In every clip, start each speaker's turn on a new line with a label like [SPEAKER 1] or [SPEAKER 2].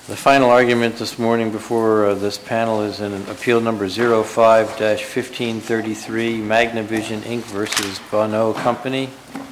[SPEAKER 1] The final argument this morning before this panel is in appeal number 05-1533, Magnavision Inc. versus Bonneau Company.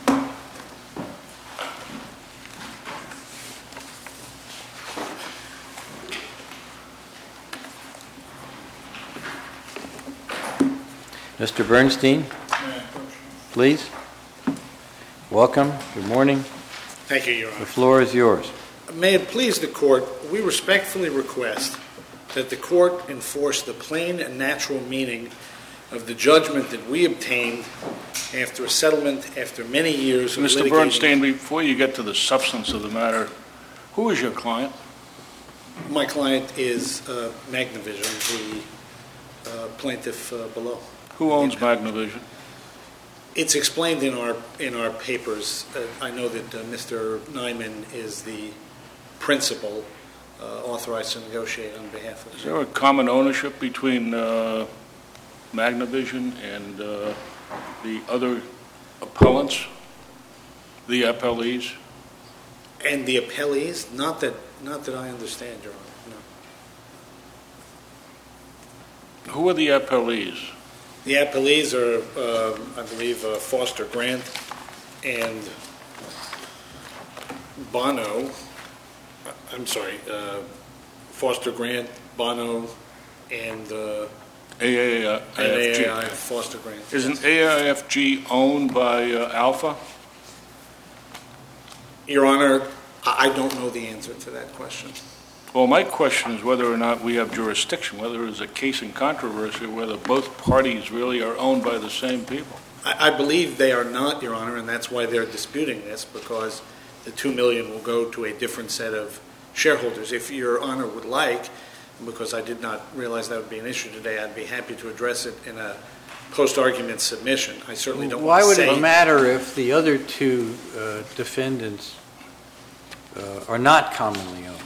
[SPEAKER 1] Mr. Bernstein, please. Welcome. Good morning.
[SPEAKER 2] Thank you, Your Honor.
[SPEAKER 1] The floor is yours.
[SPEAKER 2] May it please the Court, we respectfully request that the Court enforce the plain and natural meaning of the judgment that we obtained after a settlement after many years of litigating.
[SPEAKER 3] Mr. Bernstein, before you get to the substance of the matter, who is your client?
[SPEAKER 2] My client is Magnavision, the plaintiff below.
[SPEAKER 3] Who owns Magnavision?
[SPEAKER 2] It's explained in our papers. I know that Mr. Nyman is the principal authorized to negotiate on behalf of.
[SPEAKER 3] Is there a common ownership between Magnavision and the other appellants, the appellees?
[SPEAKER 2] And the appellees? Not that I understand, Your Honor. No.
[SPEAKER 3] Who are the appellees?
[SPEAKER 2] The appellees are, I believe, Foster Grant and Bonneau. I'm sorry, Foster Grant, Bonneau, and AAIF Foster Grant.
[SPEAKER 3] Isn't AAIFG owned by Alpha?
[SPEAKER 2] Your Honor, I don't know the answer to that question.
[SPEAKER 3] Well, my question is whether or not we have jurisdiction, whether it's a case in controversy, whether both parties really are owned by the same people.
[SPEAKER 2] I believe they are not, Your Honor, and that's why they're disputing this, because the $2 million will go to a different set of shareholders. If Your Honor would like, because I did not realize that would be an issue today, I'd be happy to address it in a post-argument submission. I certainly don't want to say...
[SPEAKER 1] Why would it matter if the other two defendants are not commonly owned?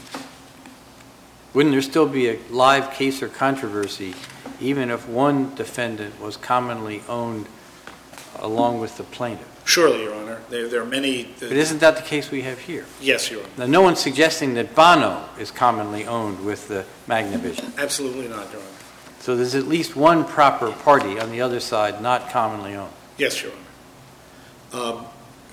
[SPEAKER 1] Wouldn't there still be a live case or controversy even if one defendant was commonly owned along with the plaintiff?
[SPEAKER 2] Surely, Your Honor. There are many...
[SPEAKER 1] But isn't that the case we have here?
[SPEAKER 2] Yes, Your Honor.
[SPEAKER 1] Now, no one's suggesting that Bonneau is commonly owned with the Magnavision.
[SPEAKER 2] Absolutely not, Your Honor.
[SPEAKER 1] So there's at least one proper party on the other side not commonly owned.
[SPEAKER 2] Yes, Your Honor.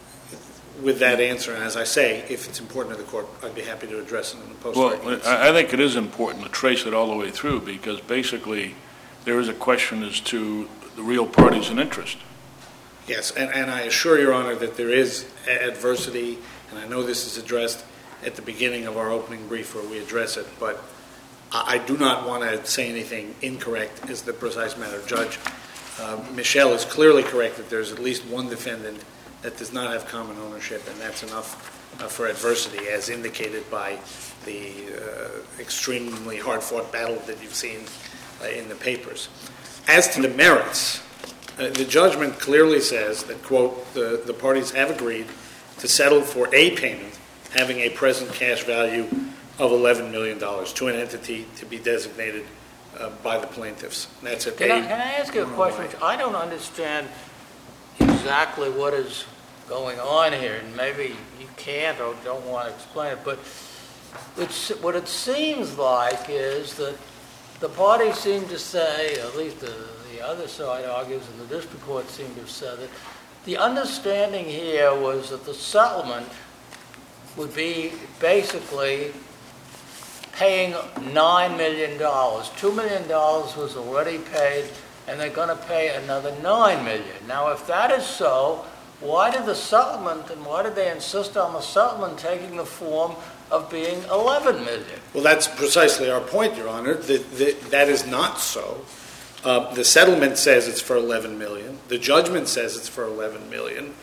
[SPEAKER 2] With that answer, and as I say, if it's important to the Court, I'd be happy to address it in the post-argument.
[SPEAKER 3] Well, I think it is important to trace it all the way through, because basically there is a question as to the real parties in interest.
[SPEAKER 2] Yes, and I assure Your Honor that there is adversity, and I know this is addressed at the beginning of our opening brief where we address it, but I do not want to say anything incorrect as the precise matter. Judge Michel is clearly correct that there's at least one defendant that does not have common ownership, and that's enough for adversity, as indicated by the extremely hard-fought battle that you've seen in the papers. As to the merits, the judgment clearly says that, quote, the parties have agreed to settle for a payment having a present cash value of $11 million to an entity to be designated by the plaintiffs. And that's at
[SPEAKER 4] Can I ask you a question? I don't understand exactly what is going on here, and maybe you can't or don't want to explain it, but what it seems like is that the parties seem to say, at least the other side argues, and the district court seemed to have said that the understanding here was that the settlement would be basically paying $9 million. $2 million was already paid, and they're going to pay another $9 million. Now, if that is so, why did the settlement, and why did they insist on the settlement taking the form of being $11 million?
[SPEAKER 2] Well, that's precisely our point, Your Honor. That is not so. The settlement says it's for $11 million. The judgment says it's for $11 million.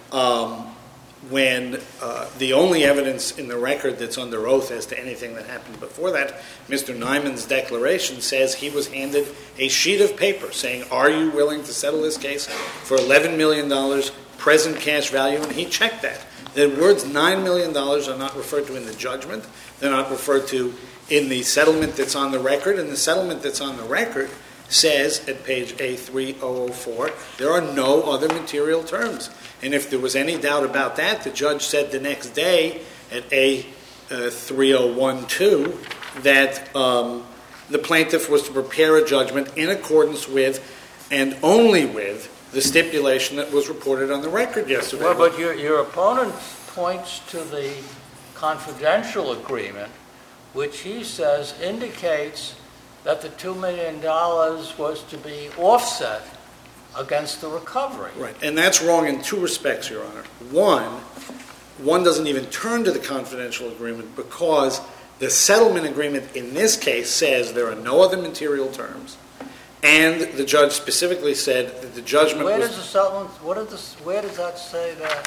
[SPEAKER 2] When the only evidence in the record that's under oath as to anything that happened before that, Mr. Nyman's declaration says he was handed a sheet of paper saying, are you willing to settle this case for $11 million present cash value? And he checked that. The words $9 million are not referred to in the judgment. They're not referred to in the settlement that's on the record. And the settlement that's on the record says at page A3004, there are no other material terms. And if there was any doubt about that, the judge said the next day at 3012 that the plaintiff was to prepare a judgment in accordance with and only with the stipulation that was reported on the record yesterday.
[SPEAKER 4] Well, but your opponent points to the confidential agreement, which he says indicates that the $2 million was to be offset against the recovery.
[SPEAKER 2] Right, and that's wrong in two respects, Your Honor. One doesn't even turn to the confidential agreement because the settlement agreement in this case says there are no other material terms, and the judge specifically said that the judgment
[SPEAKER 4] Where
[SPEAKER 2] was...
[SPEAKER 4] does the settlement, where does that say that?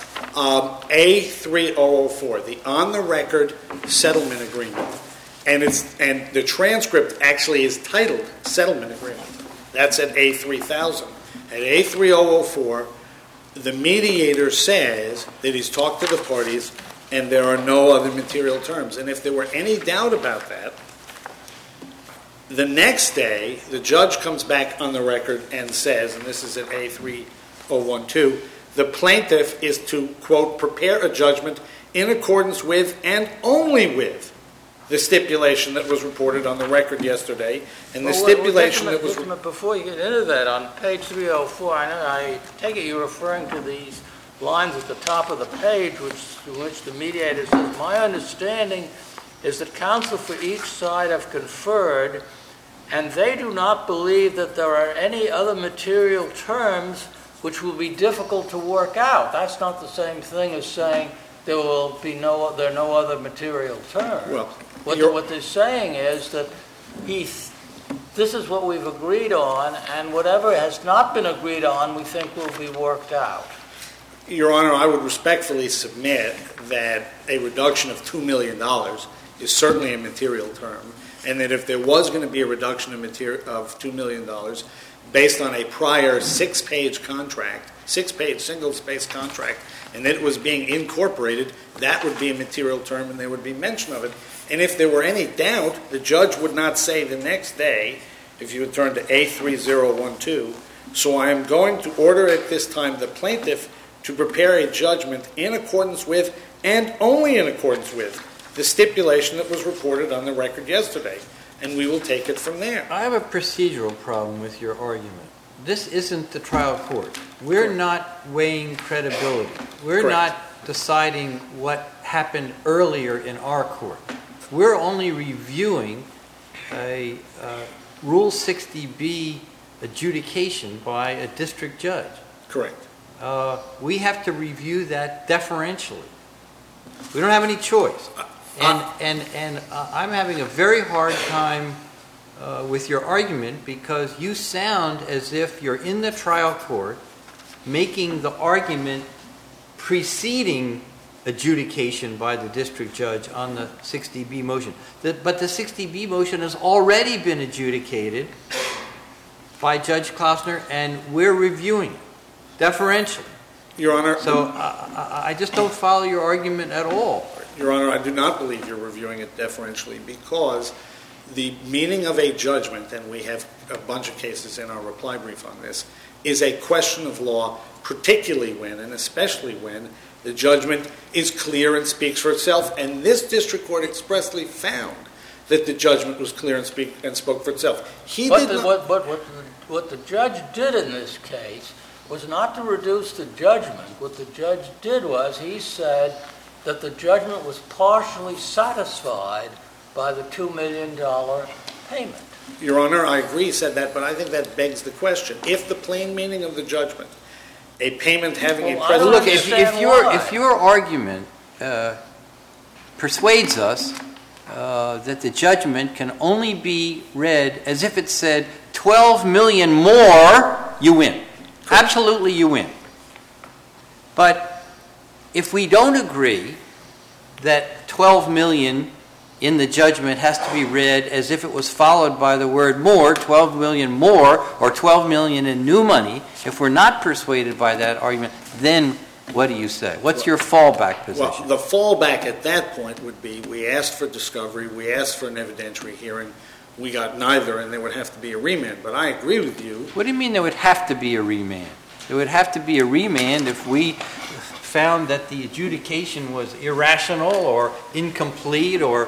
[SPEAKER 2] A3004, the on-the-record settlement agreement. And the transcript actually is titled Settlement Agreement. That's at A3000. At A3004, the mediator says that he's talked to the parties and there are no other material terms. And if there were any doubt about that, the next day, the judge comes back on the record and says, and this is at A3012, the plaintiff is to, quote, prepare a judgment in accordance with and only with the stipulation that was reported on the record yesterday, and the stipulation that was...
[SPEAKER 4] Before you get into that, on page 304, I take it you're referring to these lines at the top of the page, which the mediator says, my understanding is that counsel for each side have conferred, and they do not believe that there are any other material terms which will be difficult to work out. That's not the same thing as saying there are no other material terms.
[SPEAKER 2] Well,
[SPEAKER 4] what they're saying is that this is what we've agreed on, and whatever has not been agreed on, we think will be worked out.
[SPEAKER 2] Your Honor, I would respectfully submit that a reduction of $2 million is certainly a material term, and that if there was going to be a reduction of $2 million based on a prior six-page single-space contract, and it was being incorporated, that would be a material term and there would be mention of it. And if there were any doubt, the judge would not say the next day, if you would turn to A3012, so I am going to order at this time the plaintiff to prepare a judgment in accordance with and only in accordance with the stipulation that was reported on the record yesterday. And we will take it from there.
[SPEAKER 1] I have a procedural problem with your argument. This isn't the trial court. We're not weighing credibility. We're
[SPEAKER 2] Correct.
[SPEAKER 1] not deciding what happened earlier in our court. We're only reviewing a Rule 60B adjudication by a district judge.
[SPEAKER 2] Correct.
[SPEAKER 1] We have to review that deferentially. We don't have any choice. And I'm having a very hard time with your argument because you sound as if you're in the trial court making the argument preceding adjudication by the district judge on the 60B motion. But the 60B motion has already been adjudicated by Judge Klausner, and we're reviewing it deferentially.
[SPEAKER 2] Your Honor.
[SPEAKER 1] So I just don't follow your argument at all.
[SPEAKER 2] Your Honor, I do not believe you're reviewing it deferentially because the meaning of a judgment, and we have a bunch of cases in our reply brief on this, is a question of law, particularly when, and especially when, the judgment is clear and speaks for itself. And this district court expressly found that the judgment was clear and spoke for itself. What
[SPEAKER 4] the judge did in this case was not to reduce the judgment. What the judge did was he said that the judgment was partially satisfied by the $2 million payment.
[SPEAKER 2] Your Honor, I agree he said that, but I think that begs the question. If the plain meaning of the judgment, a payment having a present...
[SPEAKER 1] Look, if your argument persuades us that the judgment can only be read as if it said 12 million more, you win. Correct. Absolutely you win. But if we don't agree that 12 million in the judgment has to be read as if it was followed by the word more, 12 million more, or 12 million in new money, if we're not persuaded by that argument, then what do you say? What's your fallback position?
[SPEAKER 2] Well, the fallback at that point would be we asked for discovery, we asked for an evidentiary hearing, we got neither, and there would have to be a remand. But I agree with you.
[SPEAKER 1] What do you mean there would have to be a remand? There would have to be a remand if we found that the adjudication was irrational or incomplete or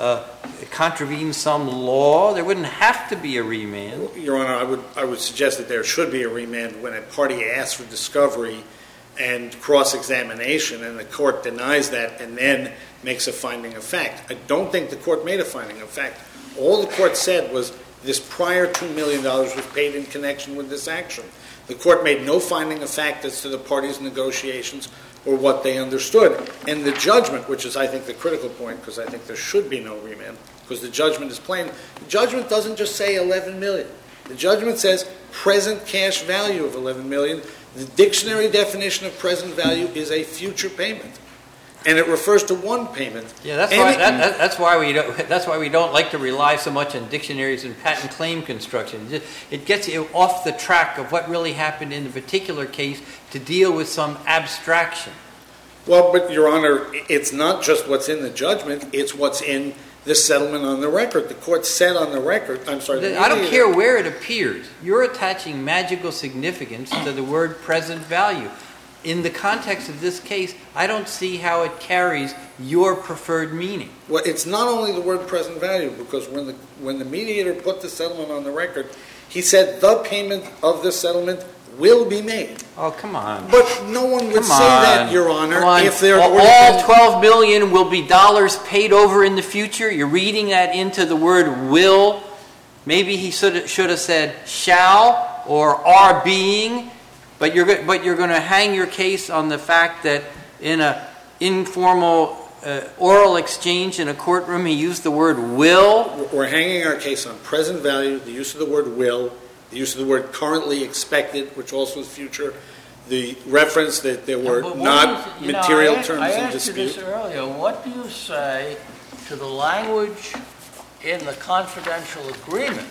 [SPEAKER 1] contravened some law, there wouldn't have to be a remand.
[SPEAKER 2] Your Honor, I would suggest that there should be a remand when a party asks for discovery and cross-examination, and the court denies that and then makes a finding of fact. I don't think the court made a finding of fact. All the court said was this prior $2 million was paid in connection with this action. The court made no finding of fact as to the parties' negotiations or what they understood. And the judgment, which is, I think, the critical point, because I think there should be no remand, because the judgment is plain. The judgment doesn't just say $11 million. The judgment says present cash value of $11 million. The dictionary definition of present value is a future payment, and it refers to one payment.
[SPEAKER 1] Yeah, that's why we don't like to rely so much on dictionaries and patent claim construction. It gets you off the track of what really happened in a particular case to deal with some abstraction.
[SPEAKER 2] Well, but Your Honor, it's not just what's in the judgment; it's what's in the settlement on the record. The court said on the record, I'm sorry.
[SPEAKER 1] I don't care where it appears. You're attaching magical significance to the word present value. In the context of this case, I don't see how it carries your preferred meaning.
[SPEAKER 2] Well, it's not only the word present value, because when the mediator put the settlement on the record, he said the payment of the settlement will be made.
[SPEAKER 1] Oh, come on.
[SPEAKER 2] But no one would say that, Your Honor, if there were
[SPEAKER 1] all $12 million will be dollars paid over in the future. You're reading that into the word will. Maybe he should have said shall or are being. But you're going to hang your case on the fact that in an informal oral exchange in a courtroom, he used the word will.
[SPEAKER 2] We're hanging our case on present value, the use of the word will, the use of the word currently expected, which also is future, the reference that there were not material terms in dispute.
[SPEAKER 4] I asked you this earlier. What do you say to the language in the confidential agreement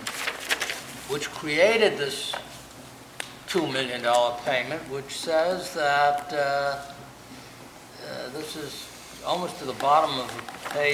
[SPEAKER 4] which created this $2 million payment, which says that this is almost to the bottom of page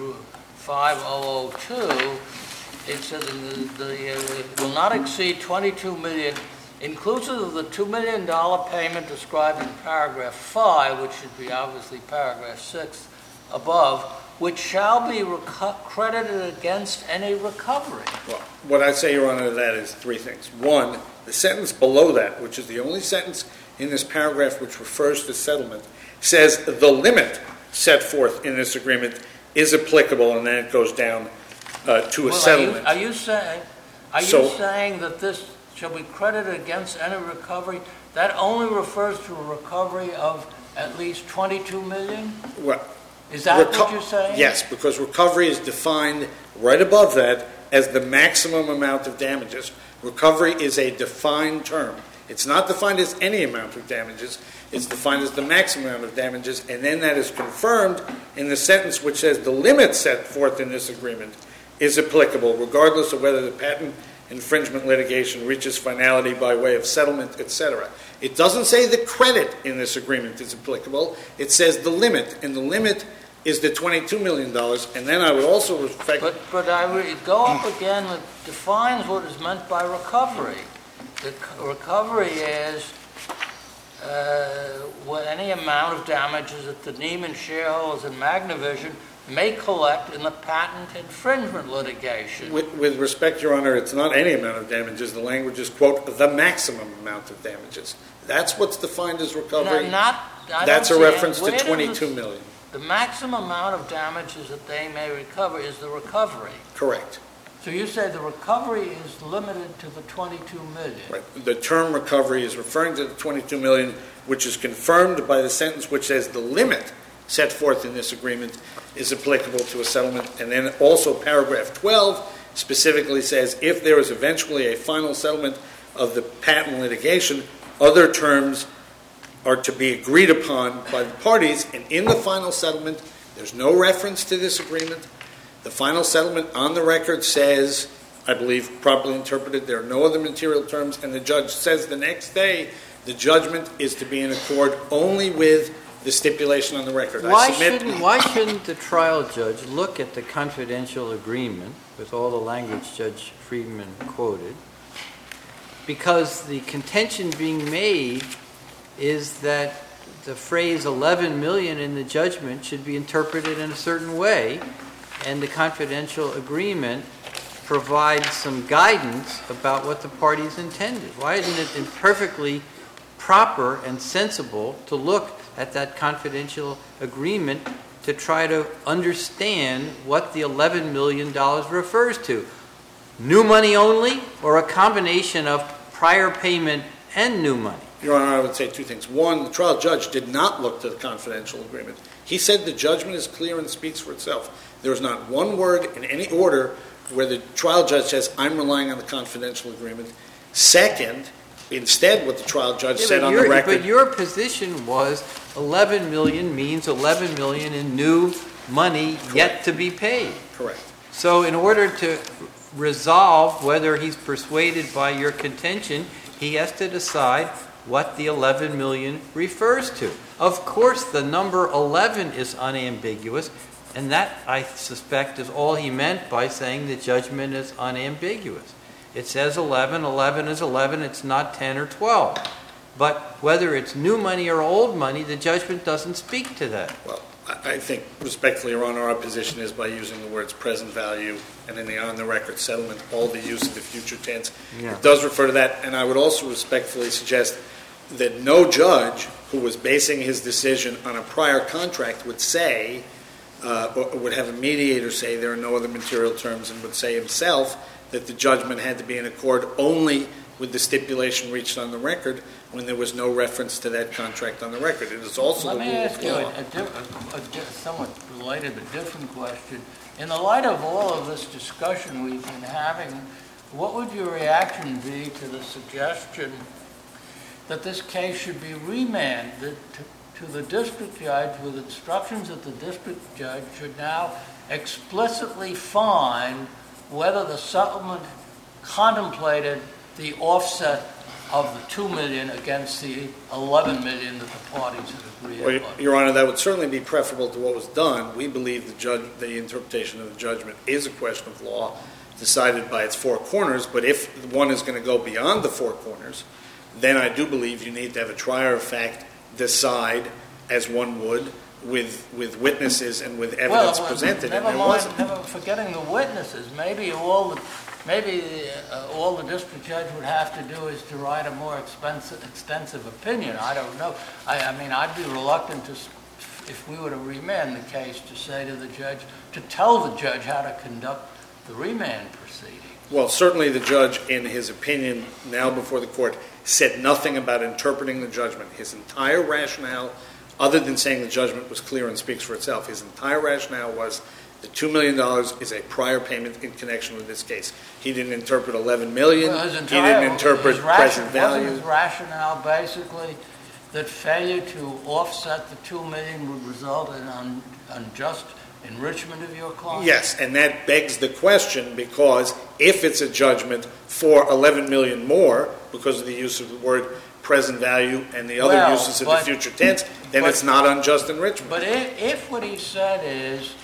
[SPEAKER 4] 5002. It says it will not exceed $22 million, inclusive of the $2 million payment described in paragraph 5, which should be obviously paragraph 6 above, which shall be credited against any recovery.
[SPEAKER 2] Well, what I'd say, Your Honor, to that is three things. One, the sentence below that, which is the only sentence in this paragraph which refers to settlement, says the limit set forth in this agreement is applicable, and then it goes down to a settlement.
[SPEAKER 4] Are you saying that this shall be credited against any recovery? That only refers to a recovery of at least $22 million?
[SPEAKER 2] Well,
[SPEAKER 4] is that what you're saying?
[SPEAKER 2] Yes, because recovery is defined right above that as the maximum amount of damages. Recovery is a defined term. It's not defined as any amount of damages. It's defined as the maximum amount of damages, and then that is confirmed in the sentence which says the limit set forth in this agreement is applicable, regardless of whether the patent infringement litigation reaches finality by way of settlement, etc. It doesn't say the credit in this agreement is applicable. It says the limit, and the limit is the $22 million. And then I would also respect...
[SPEAKER 4] But I would go up again, it defines what is meant by recovery. The recovery is any amount of damages that the Neiman shareholders and Magnavision may collect in the patent infringement litigation.
[SPEAKER 2] With respect, Your Honor, it's not any amount of damages. The language is, quote, the maximum amount of damages. That's what's defined as recovery. That's a reference to $22 million.
[SPEAKER 4] The maximum amount of damages that they may recover is the recovery.
[SPEAKER 2] Correct.
[SPEAKER 4] So you say the recovery is limited to the $22 million.
[SPEAKER 2] Right. The term recovery is referring to the $22 million, which is confirmed by the sentence which says the limit set forth in this agreement is applicable to a settlement. And then also paragraph 12 specifically says if there is eventually a final settlement of the patent litigation, other terms are to be agreed upon by the parties. And in the final settlement, there's no reference to this agreement. The final settlement on the record says, I believe properly interpreted, there are no other material terms, and the judge says the next day the judgment is to be in accord only with the stipulation on the record.
[SPEAKER 1] Why shouldn't the trial judge look at the confidential agreement with all the language Judge Friedman quoted? Because the contention being made is that the phrase 11 million in the judgment should be interpreted in a certain way, and the confidential agreement provides some guidance about what the parties intended. Why isn't it perfectly proper and sensible to look at that confidential agreement to try to understand what the $11 million refers to? New money only, or a combination of prior payment and new money?
[SPEAKER 2] Your Honor, I would say two things. One, the trial judge did not look to the confidential agreement. He said the judgment is clear and speaks for itself. There is not one word in any order where the trial judge says, I'm relying on the confidential agreement. Second, instead what the trial judge said on the record...
[SPEAKER 1] But your position was 11 million means 11 million in new money yet to be paid.
[SPEAKER 2] Correct.
[SPEAKER 1] So in order to resolve whether he's persuaded by your contention, he has to decide what the 11 million refers to. Of course, the number 11 is unambiguous, and that, I suspect, is all he meant by saying the judgment is unambiguous. It says 11, 11 is 11, it's not 10 or 12. But whether it's new money or old money, the judgment doesn't speak to that.
[SPEAKER 2] Well, I think, respectfully, Your Honor, our position is by using the words present value and in the on-the-record settlement, all the use of the future tense. Yeah. It does refer to that, and I would also respectfully suggest that no judge who was basing his decision on a prior contract would say, or would have a mediator say there are no other material terms, and would say himself that the judgment had to be in accord only with the stipulation reached on the record when there was no reference to that contract on the record. It is also the rule of law.
[SPEAKER 4] Let me ask you a somewhat related but different question. In the light of all of this discussion we've been having, what would your reaction be to the suggestion that this case should be remanded to the district judge with instructions that the district judge should now explicitly find whether the settlement contemplated the offset of the $2 million against the $11 million that the parties had agreed upon?
[SPEAKER 2] Your Honor, that would certainly be preferable to what was done. We believe the interpretation of the judgment is a question of law decided by its four corners, but if one is going to go beyond the four corners, then I do believe you need to have a trier of fact decide, as one would, with witnesses and with evidence presented.
[SPEAKER 4] Never forgetting the witnesses. Maybe all the district judge would have to do is to write a more extensive opinion. I don't know. I mean, I'd be reluctant to, if we were to remand the case, to say to the judge, to tell the judge how to conduct the remand proceeding.
[SPEAKER 2] Well, certainly the judge, in his opinion, now before the court, said nothing about interpreting the judgment. His entire rationale, other than saying the judgment was clear and speaks for itself, his entire rationale was the $2 million is a prior payment in connection with this case. He didn't interpret $11 million. He didn't interpret present value.
[SPEAKER 4] Wasn't his rationale basically that failure to offset the $2 million would result in unjust enrichment of your client?
[SPEAKER 2] Yes, and that begs the question, because if it's a judgment for $11 million more, because of the use of the word present value and the other uses of the future tense, then it's not unjust enrichment.
[SPEAKER 4] But if what he said is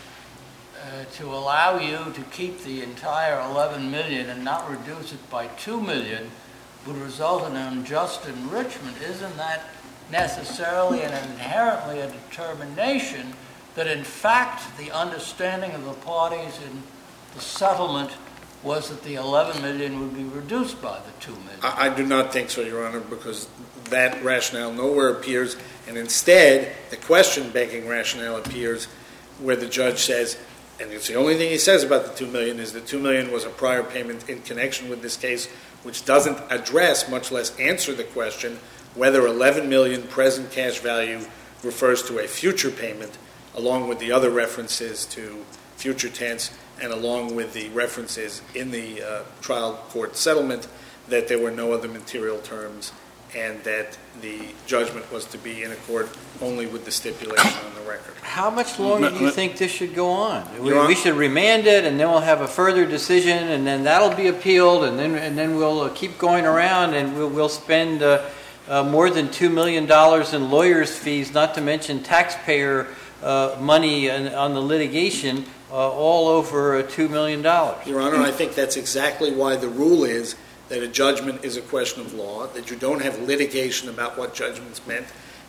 [SPEAKER 4] to allow you to keep the entire $11 million and not reduce it by $2 million would result in unjust enrichment, isn't that necessarily and inherently a determination that in fact the understanding of the parties in the settlement was that the $11 million would be reduced by the $2 million?
[SPEAKER 2] I do not think so, Your Honor, because that rationale nowhere appears, and instead the question-begging rationale appears where the judge says, and it's the only thing he says about the $2 million, is the $2 million was a prior payment in connection with this case, which doesn't address, much less answer the question, whether $11 million present cash value refers to a future payment, along with the other references to future tense and along with the references in the trial court settlement that there were no other material terms and that the judgment was to be in accord only with the stipulation on the record.
[SPEAKER 1] How much longer do you think this should go on? We should remand it, and then we'll have a further decision, and then that'll be appealed, and then we'll keep going around, and we'll spend more than $2 million in lawyers' fees, not to mention taxpayer money on the litigation, all over $2 million.
[SPEAKER 2] Your Honor, I think that's exactly why the rule is that a judgment is a question of law, that you don't have litigation about what judgments meant,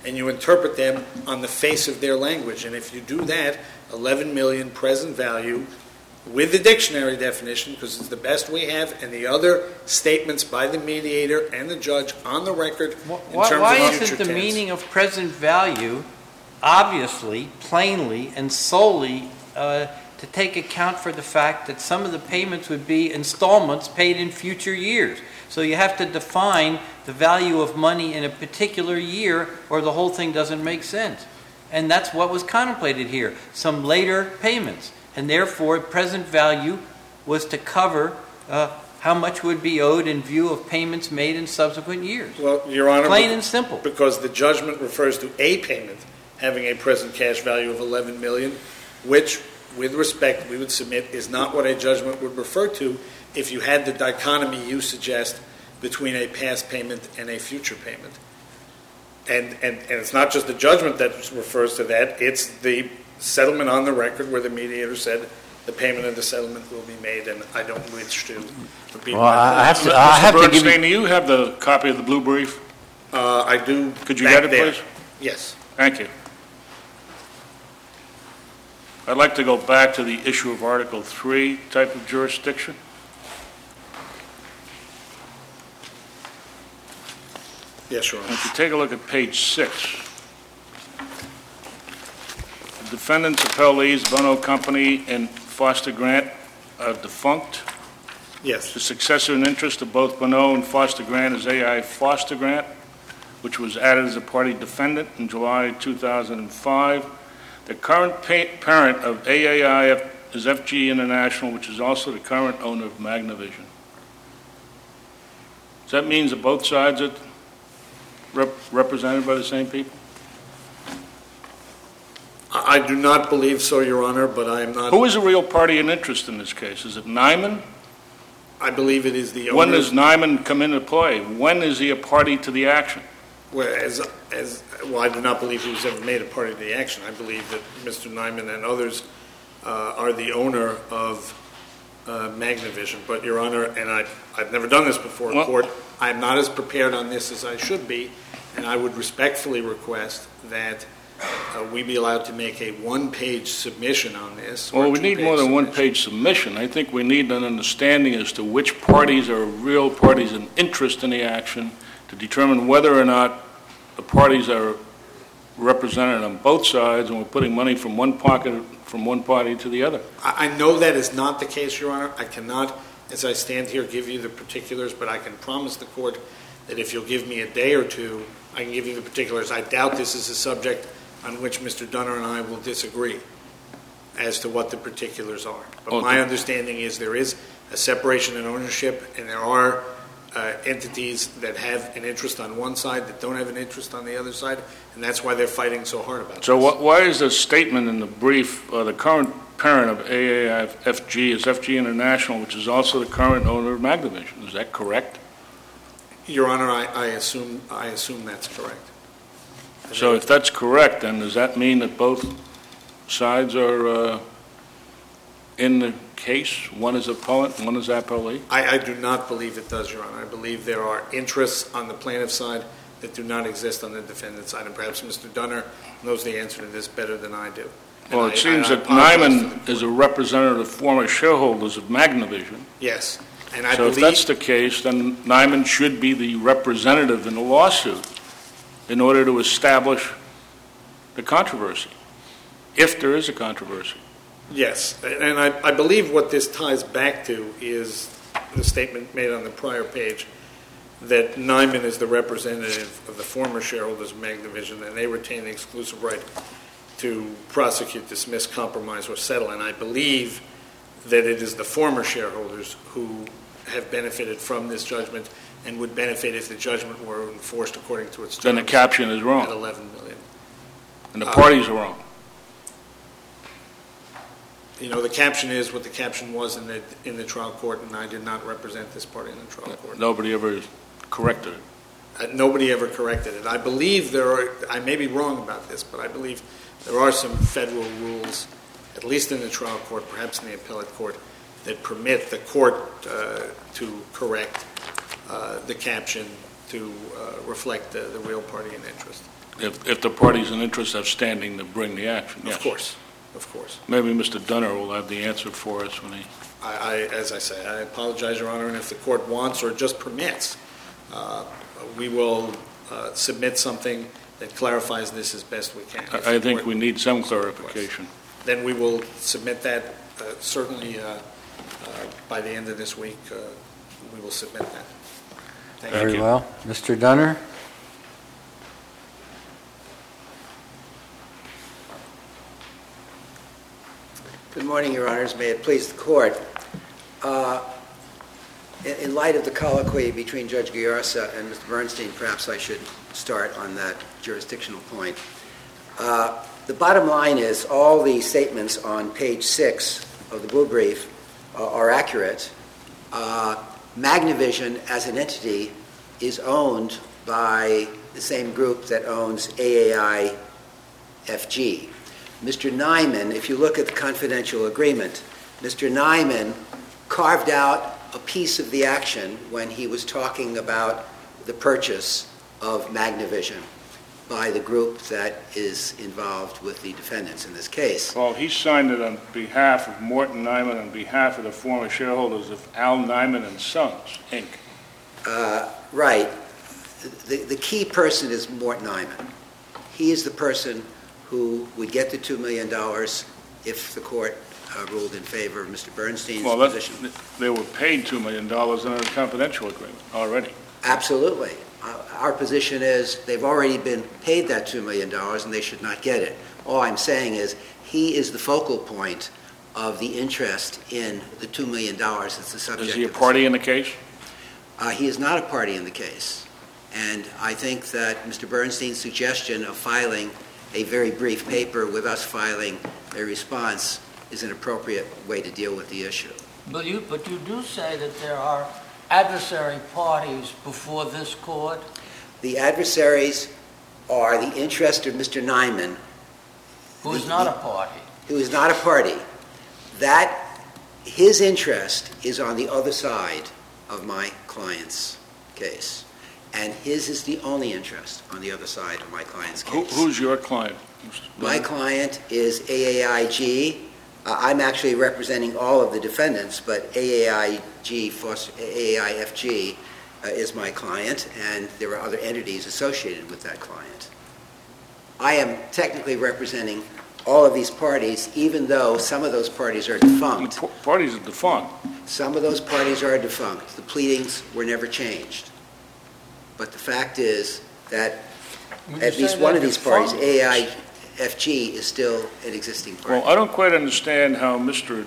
[SPEAKER 2] and you interpret them on the face of their language. And if you do that, 11 million present value with the dictionary definition, because it's the best we have, and the other statements by the mediator and the judge on the record in terms
[SPEAKER 1] Why
[SPEAKER 2] of future
[SPEAKER 1] isn't the
[SPEAKER 2] tense.
[SPEAKER 1] meaning of present value obviously, plainly, and solely to take account for the fact that some of the payments would be installments paid in future years? So you have to define the value of money in a particular year, or the whole thing doesn't make sense. And that's what was contemplated here, some later payments. And therefore, present value was to cover how much would be owed in view of payments made in subsequent years.
[SPEAKER 2] Well, Your Honor,
[SPEAKER 1] Plain and simple.
[SPEAKER 2] Because the judgment refers to a payment having a present cash value of 11 million, which, with respect, we would submit is not what a judgment would refer to if you had the dichotomy you suggest between a past payment and a future payment. And it's not just the judgment that refers to that, it's the settlement on the record where the mediator said the payment of the settlement will be made, and I don't wish to repeat
[SPEAKER 5] Well,
[SPEAKER 2] my
[SPEAKER 5] I have
[SPEAKER 2] point.
[SPEAKER 5] to, I have to give
[SPEAKER 3] Bernstein,
[SPEAKER 5] you,
[SPEAKER 3] do you have the copy of the blue brief?
[SPEAKER 2] I do.
[SPEAKER 3] Could you
[SPEAKER 2] back
[SPEAKER 3] get it,
[SPEAKER 2] there.
[SPEAKER 3] please?
[SPEAKER 2] Yes.
[SPEAKER 3] Thank you. I'd like to go back to the issue of Article 3 type of jurisdiction.
[SPEAKER 2] Yes, Your Honor.
[SPEAKER 3] If you take a look at page 6, the defendants, appellees, Bono Company, and Foster Grant are defunct.
[SPEAKER 2] Yes.
[SPEAKER 3] The successor in interest of both Bono and Foster Grant is AI Foster Grant, which was added as a party defendant in July 2005. The current parent of AAI is FG International, which is also the current owner of Magnavision. Does that mean that both sides are represented by the same people?
[SPEAKER 2] I do not believe so, Your Honor, but I am not.
[SPEAKER 3] Who is a real party in interest in this case? Is it Nyman?
[SPEAKER 2] I believe it is the owner.
[SPEAKER 3] When does Nyman come into play? When is he a party to the action?
[SPEAKER 2] Well, I do not believe he was ever made a party to the action. I believe that Mr. Nyman and others are the owner of Magnavision. But, Your Honor, and I've never done this before in court, I'm not as prepared on this as I should be, and I would respectfully request that we be allowed to make a one-page submission on this.
[SPEAKER 3] Well, we need more than one-page submission. I think we need an understanding as to which parties are real parties in interest in the action to determine whether or not the parties are represented on both sides and we're putting money from one pocket, from one party to the other.
[SPEAKER 2] I know that is not the case, Your Honor. I cannot, as I stand here, give you the particulars, but I can promise the court that if you'll give me a day or two, I can give you the particulars. I doubt this is a subject on which Mr. Dunner and I will disagree as to what the particulars are. But my understanding is there is a separation in ownership, and there are entities that have an interest on one side that don't have an interest on the other side, and that's why they're fighting so hard about
[SPEAKER 3] So
[SPEAKER 2] this.
[SPEAKER 3] why is the statement in the brief, the current parent of AAFG is FG International, which is also the current owner of Magnavision? Is that correct?
[SPEAKER 2] Your Honor, I assume that's correct.
[SPEAKER 3] So if that's correct, then does that mean that both sides are in the case? One is appellant, one is appellee?
[SPEAKER 2] I do not believe it does, Your Honor. I believe there are interests on the plaintiff's side that do not exist on the defendant's side, and perhaps Mr. Dunner knows the answer to this better than I do.
[SPEAKER 3] Well, it seems that Nyman is a representative of former shareholders of Magnavision.
[SPEAKER 2] Yes, and I
[SPEAKER 3] So
[SPEAKER 2] believe...
[SPEAKER 3] if that's the case, then Nyman should be the representative in the lawsuit in order to establish the controversy, if there is a controversy.
[SPEAKER 2] Yes, and I believe what this ties back to is the statement made on the prior page that Nyman is the representative of the former shareholders of Magnavision, and they retain the exclusive right to prosecute, dismiss, compromise, or settle. And I believe that it is the former shareholders who have benefited from this judgment and would benefit if the judgment were enforced according to its terms.
[SPEAKER 3] Then the caption is
[SPEAKER 2] At
[SPEAKER 3] wrong,
[SPEAKER 2] $11 million.
[SPEAKER 3] and the parties are wrong.
[SPEAKER 2] You know, the caption is what the caption was in the trial court, and I did not represent this party in the trial court.
[SPEAKER 3] Nobody ever corrected it.
[SPEAKER 2] Nobody ever corrected it. I believe I may be wrong about this, but I believe there are some federal rules, at least in the trial court, perhaps in the appellate court, that permit the court to correct the caption to reflect the real party in interest.
[SPEAKER 3] If the parties in interest have standing to bring the action, yes.
[SPEAKER 2] Of course.
[SPEAKER 3] Maybe Mr. Dunner will have the answer for us when he...
[SPEAKER 2] As I say, I apologize, Your Honor, and if the court wants or just permits, we will submit something that clarifies this as best we can.
[SPEAKER 3] I think we need some clarification.
[SPEAKER 2] Then we will submit that, certainly by the end of this week, we will submit that. Thank you.
[SPEAKER 1] Very well. Mr. Dunner?
[SPEAKER 5] Good morning, Your Honors. May it please the Court. In light of the colloquy between Judge Giarsa and Mr. Bernstein, perhaps I should start on that jurisdictional point. The bottom line is all the statements on page 6 of the blue brief are accurate. Magnavision as an entity is owned by the same group that owns AAI-FG. Mr. Nyman, if you look at the confidential agreement, Mr. Nyman carved out a piece of the action when he was talking about the purchase of Magnavision by the group that is involved with the defendants in this case.
[SPEAKER 3] Well, he signed it on behalf of Morton Nyman, on behalf of the former shareholders of Al Nyman and Sons, Inc.
[SPEAKER 5] Right. The key person is Morton Nyman. He is the person who would get the $2 million if the court ruled in favor of Mr. Bernstein's position.
[SPEAKER 3] They were paid $2 million under a confidential agreement already.
[SPEAKER 5] Absolutely. Our position is they've already been paid that $2 million and they should not get it. All I'm saying is he is the focal point of the interest in the $2 million that's the subject.
[SPEAKER 3] Is he a party in the case?
[SPEAKER 5] He is not a party in the case. And I think that Mr. Bernstein's suggestion of filing a very brief paper with us filing a response is an appropriate way to deal with the issue.
[SPEAKER 4] But you do say that there are adversary parties before this court?
[SPEAKER 5] The adversaries are the interest of Mr. Nyman.
[SPEAKER 4] Who is not a party.
[SPEAKER 5] Who is not a party. That, his interest is on the other side of my client's case. And his is the only interest on the other side of my client's case.
[SPEAKER 3] Who's your client?
[SPEAKER 5] My client is AAIG. I'm actually representing all of the defendants, but AAIFG is my client, and there are other entities associated with that client. I am technically representing all of these parties, even though some of those parties are defunct.
[SPEAKER 3] Parties are defunct.
[SPEAKER 5] Some of those parties are defunct. The pleadings were never changed. But the fact is that at least one of these parties, AAIFG, is still an existing party.
[SPEAKER 3] Well, I don't quite understand how Mr.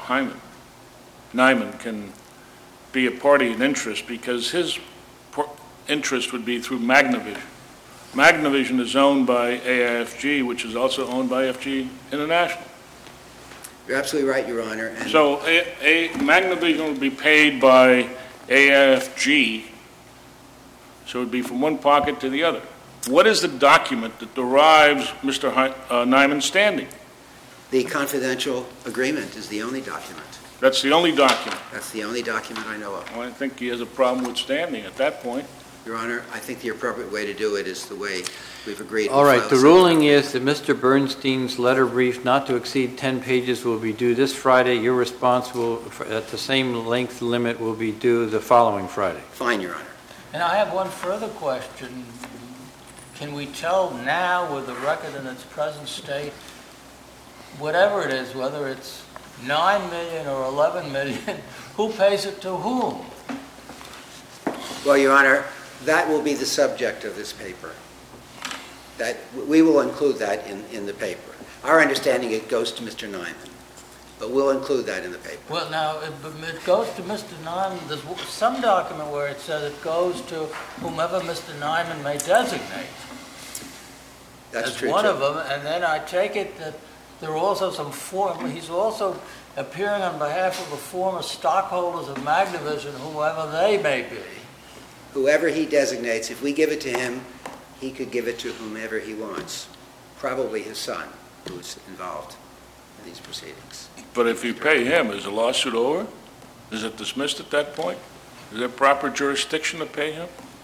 [SPEAKER 3] Nyman can be a party in interest, because his interest would be through Magnavision. Magnavision is owned by AIFG, which is also owned by FG International.
[SPEAKER 5] You're absolutely right, Your Honor. And
[SPEAKER 3] so Magnavision would be paid by AIFG, so it would be from one pocket to the other. What is the document that derives Mr. Nyman's standing?
[SPEAKER 5] The confidential agreement is the only document.
[SPEAKER 3] That's the only document?
[SPEAKER 5] That's the only document I know of.
[SPEAKER 3] Well, I think he has a problem with standing at that point.
[SPEAKER 5] Your Honor, I think the appropriate way to do it is the way we've agreed.
[SPEAKER 1] All right, the ruling is that Mr. Bernstein's letter brief not to exceed 10 pages will be due this Friday. Your response will, at the same length limit, will be due the following Friday.
[SPEAKER 5] Fine, Your Honor.
[SPEAKER 4] And I have one further question. Can we tell now, with the record in its present state, whatever it is, whether it's $9 million or $11 million, who pays it to whom?
[SPEAKER 5] Well, Your Honor, that will be the subject of this paper. That we will include that in the paper. Our understanding, it goes to Mr. Nyman, but we'll include that in the paper.
[SPEAKER 4] Well, now, it goes to Mr. Nyman. There's some document where it says it goes to whomever Mr. Nyman may designate.
[SPEAKER 5] That's true,
[SPEAKER 4] one
[SPEAKER 5] too.
[SPEAKER 4] of them, and then I take it that there are also he's also appearing on behalf of the former stockholders of Magnavision, whoever they may be.
[SPEAKER 5] Whoever he designates, if we give it to him, he could give it to whomever he wants. Probably his son, who's involved in these proceedings.
[SPEAKER 3] But if you pay him, is the lawsuit over? Is it dismissed at that point? Is there proper jurisdiction to pay him?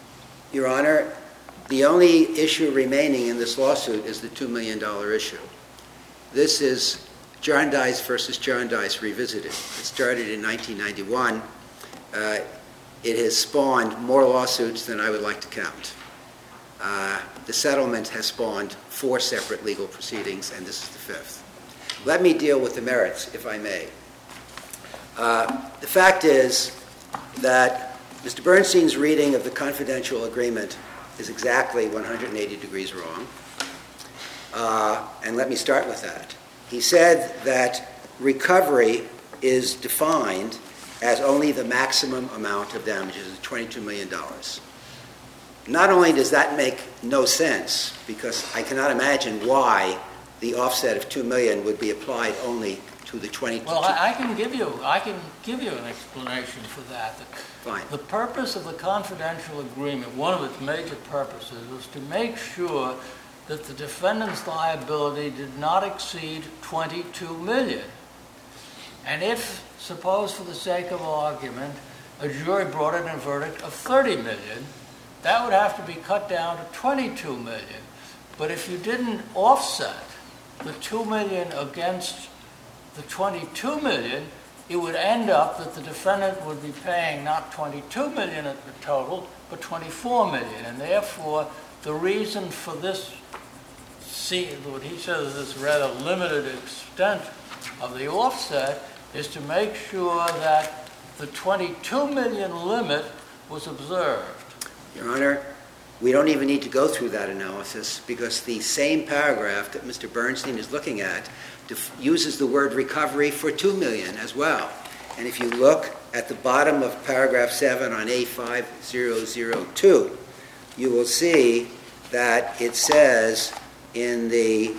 [SPEAKER 5] Your Honor, the only issue remaining in this lawsuit is the $2 million issue. This is Jarndyce versus Jarndyce Revisited. It started in 1991. It has spawned more lawsuits than I would like to count. The settlement has spawned 4 separate legal proceedings, and this is the 5th. Let me deal with the merits, if I may. The fact is that Mr. Bernstein's reading of the confidential agreement is exactly 180 degrees wrong. And let me start with that. He said that recovery is defined as only the maximum amount of damages, $22 million. Not only does that make no sense, because I cannot imagine why the offset of $2 million would be applied only to the 22.
[SPEAKER 4] Well, I can give you an explanation for that.
[SPEAKER 5] Fine.
[SPEAKER 4] The purpose of the confidential agreement, one of its major purposes, was to make sure that the defendant's liability did not exceed $22 million. And if, suppose for the sake of argument, a jury brought in a verdict of $30 million, that would have to be cut down to $22 million. But if you didn't offset the $2 million against the $22 million, it would end up that the defendant would be paying not $22 million at the total, but $24 million. And therefore, the reason for this, what he says is this rather limited extent of the offset, is to make sure that the $22 million limit was observed.
[SPEAKER 5] Your Honor, we don't even need to go through that analysis, because the same paragraph that Mr. Bernstein is looking at uses the word recovery for $2 million as well. And if you look at the bottom of paragraph 7 on A5002, you will see that it says in the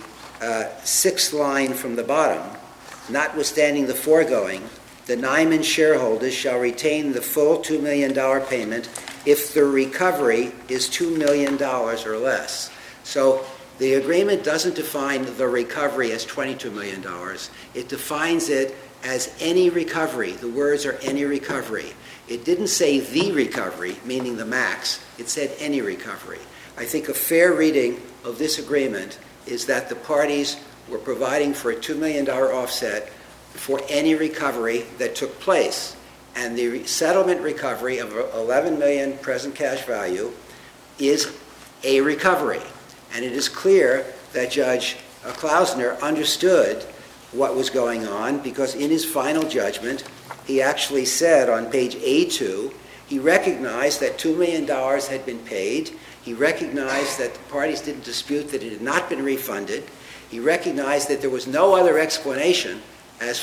[SPEAKER 5] 6th line from the bottom, notwithstanding the foregoing, the Nyman shareholders shall retain the full $2 million payment if the recovery is $2 million or less. So the agreement doesn't define the recovery as $22 million. It defines it as any recovery. The words are any recovery. It didn't say the recovery, meaning the max. It said any recovery. I think a fair reading of this agreement is that the parties were providing for a $2 million offset for any recovery that took place. And the settlement recovery of $11 million present cash value is a recovery. And it is clear that Judge Klausner understood what was going on, because in his final judgment, he actually said on page A2, he recognized that $2 million had been paid. He recognized that the parties didn't dispute that it had not been refunded. He recognized that there was no other explanation as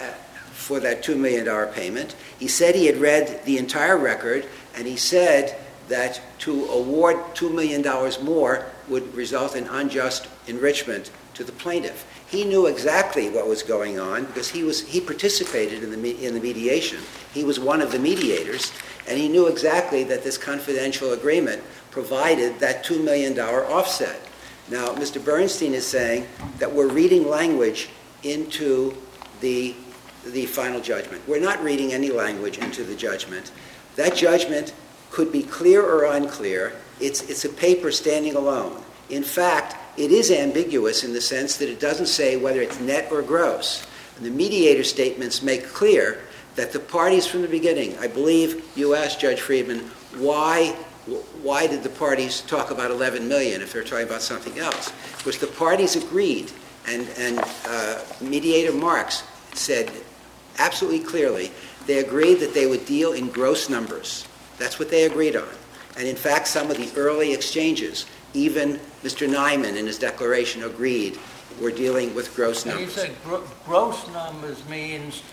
[SPEAKER 5] for that $2 million payment. He said he had read the entire record, and he said that to award $2 million more would result in unjust enrichment to the plaintiff. He knew exactly what was going on, because he participated in the mediation. He was one of the mediators, and he knew exactly that this confidential agreement provided that $2 million offset. Now, Mr. Bernstein is saying that we're reading language into the final judgment. We're not reading any language into the judgment. That judgment could be clear or unclear. It's a paper standing alone. In fact, it is ambiguous in the sense that it doesn't say whether it's net or gross. And the mediator statements make clear that the parties from the beginning, I believe you asked Judge Friedman, why did the parties talk about $11 million if they're talking about something else? Because the parties agreed, and Mediator Marks said absolutely clearly, they agreed that they would deal in gross numbers. That's what they agreed on. And in fact, some of the early exchanges, even Mr. Nyman in his declaration agreed we're dealing with gross numbers.
[SPEAKER 4] And you say gross numbers means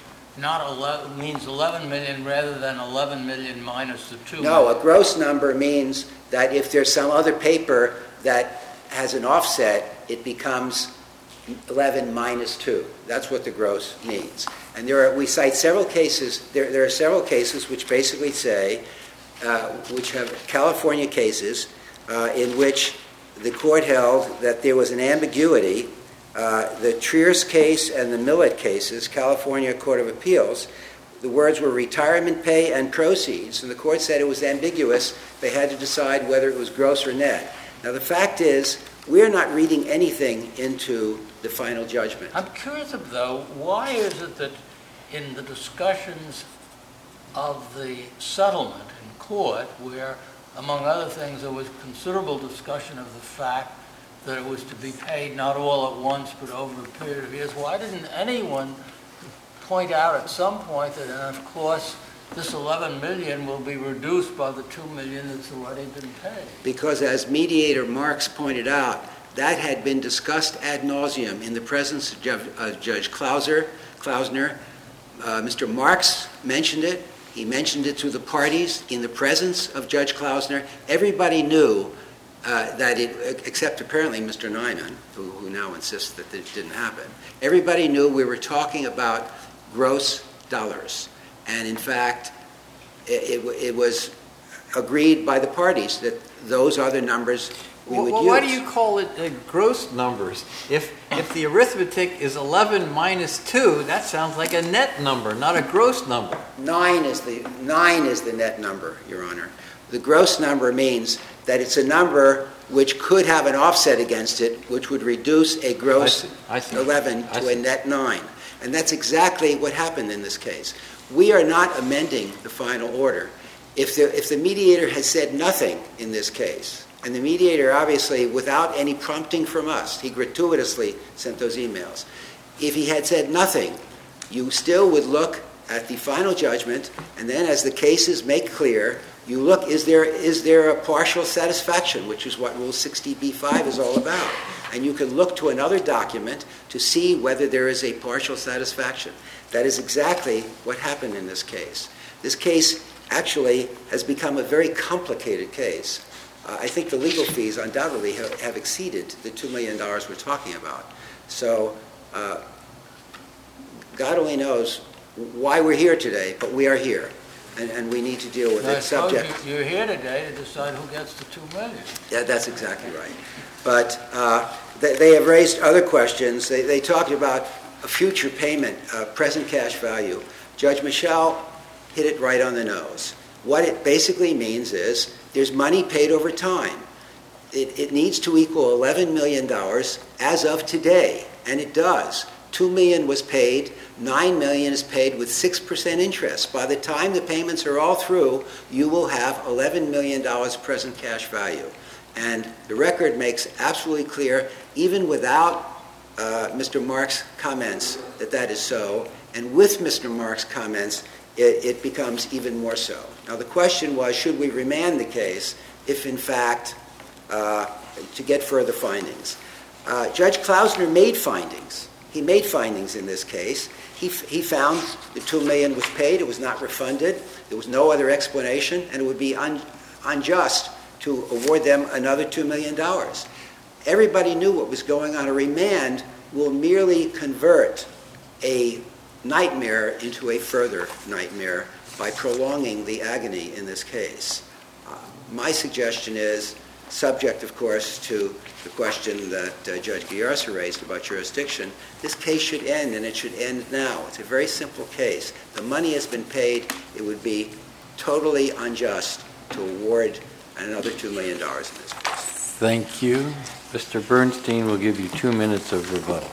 [SPEAKER 4] means 11 million rather than 11 million minus the 2
[SPEAKER 5] No,
[SPEAKER 4] million.
[SPEAKER 5] a gross number means that if there's some other paper that has an offset, it becomes 11 minus 2. That's what the gross means. And we cite several cases. There are several cases which basically say, which have California cases in which the court held that there was an ambiguity. The Triers case and the Millett cases, California Court of Appeals, the words were retirement pay and proceeds, and the court said it was ambiguous They had to decide whether it was gross or net. Now, the fact is, we're not reading anything into the final judgment.
[SPEAKER 4] I'm curious, though, why is it that in the discussions of the settlement in court, where, among other things, there was considerable discussion of the fact that it was to be paid not all at once but over a period of years, why didn't anyone point out at some point that, and of course, this $11 million will be reduced by the $2 million that's already been paid?
[SPEAKER 5] Because as Mediator Marks pointed out, that had been discussed ad nauseum in the presence of Judge Klausner. Mr. Marks mentioned it. He mentioned it to the parties in the presence of Judge Klausner. Everybody knew that it, except apparently Mr. Nyman, who now insists that this didn't happen. Everybody knew we were talking about gross dollars. And in fact, it was agreed by the parties that those are the numbers we would use.
[SPEAKER 1] Why do you call it gross numbers? If the arithmetic is 11 minus 2, that sounds like a net number, not a gross number.
[SPEAKER 5] 9 is the net number, Your Honor. The gross number means that it's a number which could have an offset against it, which would reduce a gross
[SPEAKER 1] I see.
[SPEAKER 5] 11 to a net 9. And that's exactly what happened in this case. We are not amending the final order. If the mediator has said nothing in this case, and the mediator obviously, without any prompting from us, he gratuitously sent those emails. If he had said nothing, you still would look at the final judgment, and then as the cases make clear, you look, is there a partial satisfaction, which is what Rule 60b-5 is all about. And you can look to another document to see whether there is a partial satisfaction. That is exactly what happened in this case. This case actually has become a very complicated case. I think the legal fees undoubtedly have exceeded the $2 million we're talking about. So God only knows why we're here today, but we are here, and we need to deal with that subject.
[SPEAKER 4] You're here today to decide who gets the $2 million.
[SPEAKER 5] Yeah, that's exactly right. But they have raised other questions. They talked about a future payment, present cash value. Judge Michel hit it right on the nose. What it basically means is there's money paid over time. It needs to equal $11 million as of today, and it does. $2 million was paid. $9 million is paid with 6% interest. By the time the payments are all through, you will have $11 million present cash value. And the record makes absolutely clear, even without Mr. Marks' comments, that is so. And with Mr. Marks' comments, it becomes even more so. Now, the question was, should we remand the case if, in fact, to get further findings? Judge Klausner made findings. He made findings in this case. He found the $2 million was paid. It was not refunded. There was no other explanation, and it would be unjust to award them another $2 million. Everybody knew what was going on. A remand will merely convert a nightmare into a further nightmare by prolonging the agony in this case. My suggestion is, subject, of course, to the question that Judge Guyarza raised about jurisdiction, this case should end, and it should end now. It's a very simple case. The money has been paid. It would be totally unjust to award another $2 million in this case.
[SPEAKER 1] Thank you. Mr. Bernstein will give you 2 minutes of rebuttal,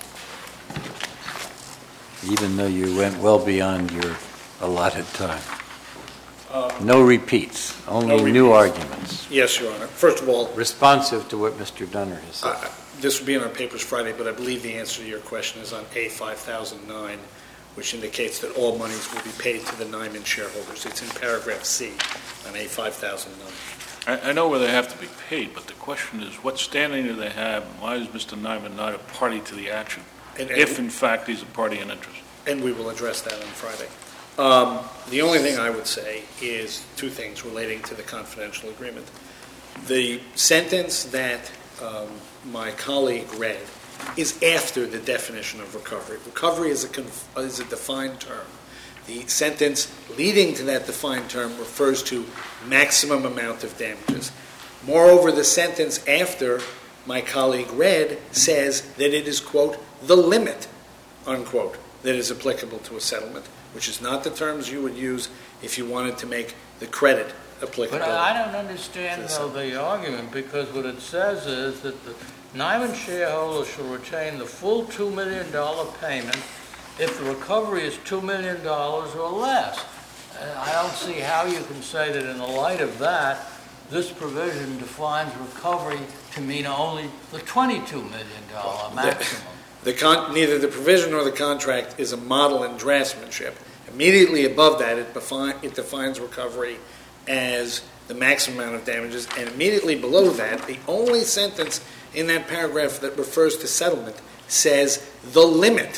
[SPEAKER 1] even though you went well beyond your allotted time. No repeats, only new arguments.
[SPEAKER 2] Yes, Your Honor. First of all,
[SPEAKER 1] responsive to what Mr. Dunner has said.
[SPEAKER 2] this will be in our papers Friday, but I believe the answer to your question is on A5009, which indicates that all monies will be paid to the Nyman shareholders. It's in paragraph C on A5009.
[SPEAKER 3] I know where they have to be paid, but the question is, what standing do they have, and why is Mr. Nyman not a party to the action, if in fact he's a party in interest?
[SPEAKER 2] And we will address that on Friday. The only thing I would say is two things relating to the confidential agreement. The sentence that my colleague read is after the definition of recovery. Recovery is a defined term. The sentence leading to that defined term refers to maximum amount of damages. Moreover, the sentence after my colleague read says that it is, quote, the limit, unquote, that is applicable to a settlement, which is not the terms you would use if you wanted to make the credit applicability.
[SPEAKER 4] But I don't understand, though, the argument, because what it says is that the Nyman shareholders shall retain the full $2 million payment if the recovery is $2 million or less. I don't see how you can say that in the light of that, this provision defines recovery to mean only the $22 million maximum.
[SPEAKER 2] Neither the provision nor the contract is a model in draftsmanship. Immediately above that, it defines recovery as the maximum amount of damages, and immediately below that, the only sentence in that paragraph that refers to settlement says the limit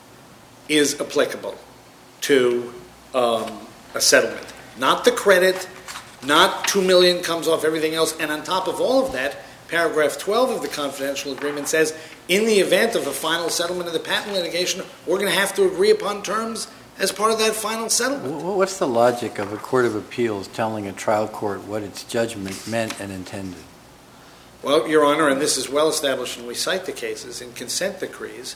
[SPEAKER 2] is applicable to a settlement. Not the credit, not $2 million comes off everything else, and on top of all of that, paragraph 12 of the confidential agreement says, in the event of a final settlement of the patent litigation, we're going to have to agree upon terms as part of that final settlement.
[SPEAKER 1] What's the logic of a court of appeals telling a trial court what its judgment meant and intended?
[SPEAKER 2] Well, Your Honor, and this is well established, and we cite the cases in consent decrees,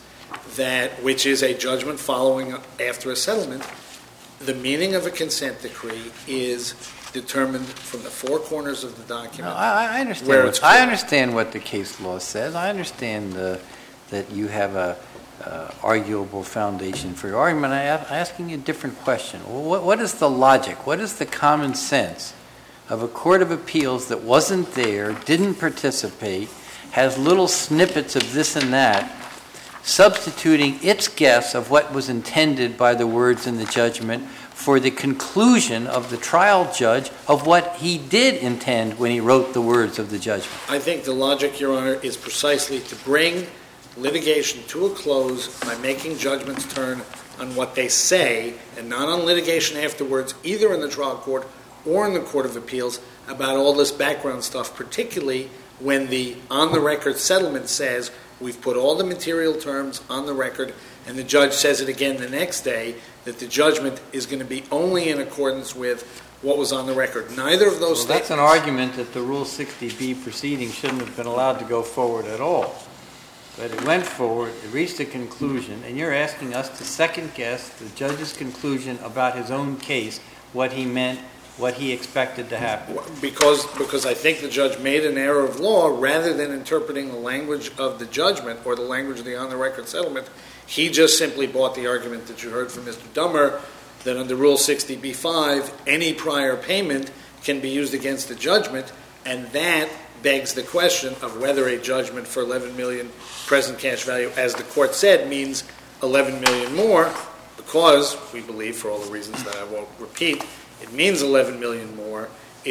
[SPEAKER 2] which is a judgment following after a settlement, the meaning of a consent decree is determined from the four corners of the document.
[SPEAKER 1] No, I understand. I understand what the case law says. I understand that you have a arguable foundation for your argument. I'm asking you a different question. What is the logic? What is the common sense of a court of appeals that wasn't there, didn't participate, has little snippets of this and that, substituting its guess of what was intended by the words in the judgment for the conclusion of the trial judge of what he did intend when he wrote the words of the judgment?
[SPEAKER 2] I think the logic, Your Honor, is precisely to bring litigation to a close by making judgments turn on what they say and not on litigation afterwards, either in the trial court or in the Court of Appeals, about all this background stuff, particularly when the on-the-record settlement says we've put all the material terms on the record, and the judge says it again the next day, that the judgment is going to be only in accordance with what was on the record. Neither of those statements...
[SPEAKER 1] That's an argument that the Rule 60B proceeding shouldn't have been allowed to go forward at all. But it went forward, it reached a conclusion, and you're asking us to second-guess the judge's conclusion about his own case, what he meant, what he expected to happen.
[SPEAKER 2] Because I think the judge made an error of law rather than interpreting the language of the judgment or the language of the on-the-record settlement. He just simply bought the argument that you heard from Mr. Dummer that under Rule 60B-5, any prior payment can be used against the judgment, and that begs the question of whether a judgment for $11 million present cash value, as the court said, means $11 million more, because we believe, for all the reasons that I won't repeat, it means $11 million more.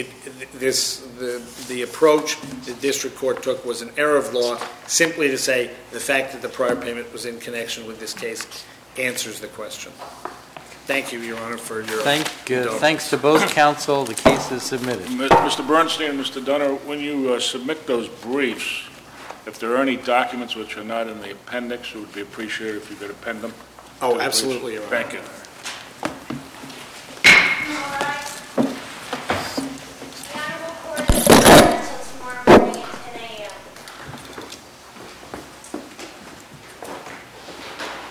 [SPEAKER 2] The approach the district court took was an error of law, simply to say the fact that the prior payment was in connection with this case answers the question. Thank you, Your Honor, for your...
[SPEAKER 1] Thanks to both counsel. The case is submitted.
[SPEAKER 3] Mr. Bernstein and Mr. Dunner, when you submit those briefs, if there are any documents which are not in the appendix, it would be appreciated if you could append them.
[SPEAKER 2] Oh, absolutely, Your Honor.
[SPEAKER 3] Thank you.